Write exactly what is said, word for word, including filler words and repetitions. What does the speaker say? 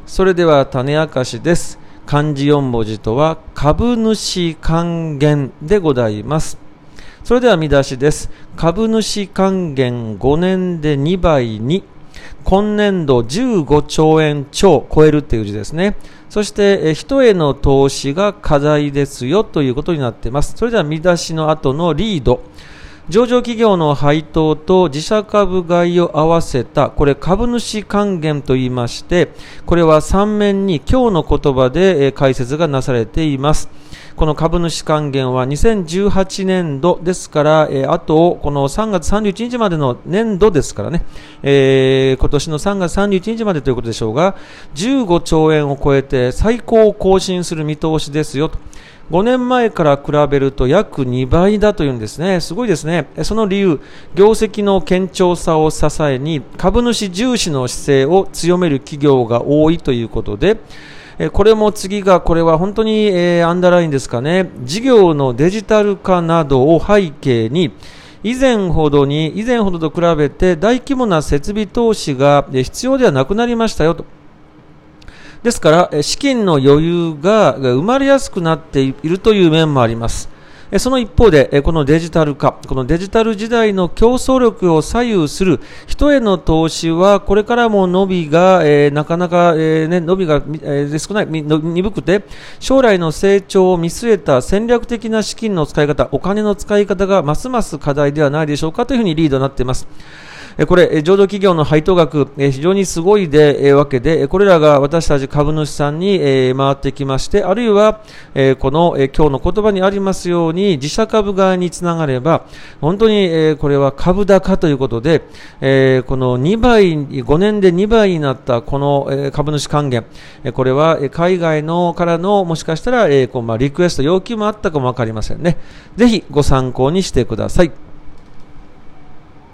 それでは種明かしです。漢字よん文字とは株主還元でございます。それでは見出しです。株主還元ごねんでにばいに、今年度じゅうごちょうえん超超えるっていう字ですね。そして人への投資が課題ですよということになっています。それでは見出しの後のリード。上場企業の配当と自社株買いを合わせた、これ株主還元と言いまして、これはさん面に今日の言葉で解説がなされています。この株主還元はにせんじゅうはちねんどですから、えー、あとこのさんがつさんじゅういちにちまでの年度ですからね、えー、今年のさんがつさんじゅういちにちまでということでしょうが、じゅうごちょうえんを超えて最高を更新する見通しですよと。ごねんまえから比べると約にばいだというんですね。すごいですね。その理由、業績の堅調さを支えに株主重視の姿勢を強める企業が多いということで、これも次が、これは本当に、えー、アンダーラインですかね。事業のデジタル化などを背景に、以前ほどに、以前ほどと比べて大規模な設備投資が必要ではなくなりましたよと。ですから、資金の余裕が生まれやすくなっているという面もあります。その一方で、このデジタル化、このデジタル時代の競争力を左右する人への投資は、これからも伸びが、えー、なかなか、えーね、伸びが、えー、少ない、鈍くて、将来の成長を見据えた戦略的な資金の使い方、お金の使い方がますます課題ではないでしょうかというふうにリードになっています。これ、上場企業の配当額、非常にすごいでわけで、これらが私たち株主さんに回ってきまして、あるいは、この今日の言葉にありますように、自社株買いにつながれば、本当にこれは株高ということで、このにばい、ごねんでにばいになったこの株主還元、これは海外のからの、もしかしたらリクエスト、要求もあったかもわかりませんね。ぜひご参考にしてください。